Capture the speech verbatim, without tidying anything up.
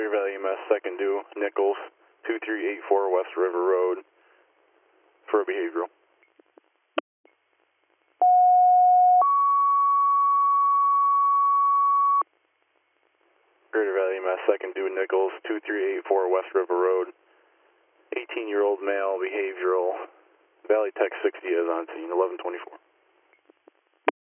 Greater Valley E M S, second due, Nichols, two three eight four West River Road, for a behavioral. Greater Valley E M S, second due, Nichols, two three eight four West River Road, eighteen year old male, behavioral, Valley Tech sixty is on scene, eleven twenty-four.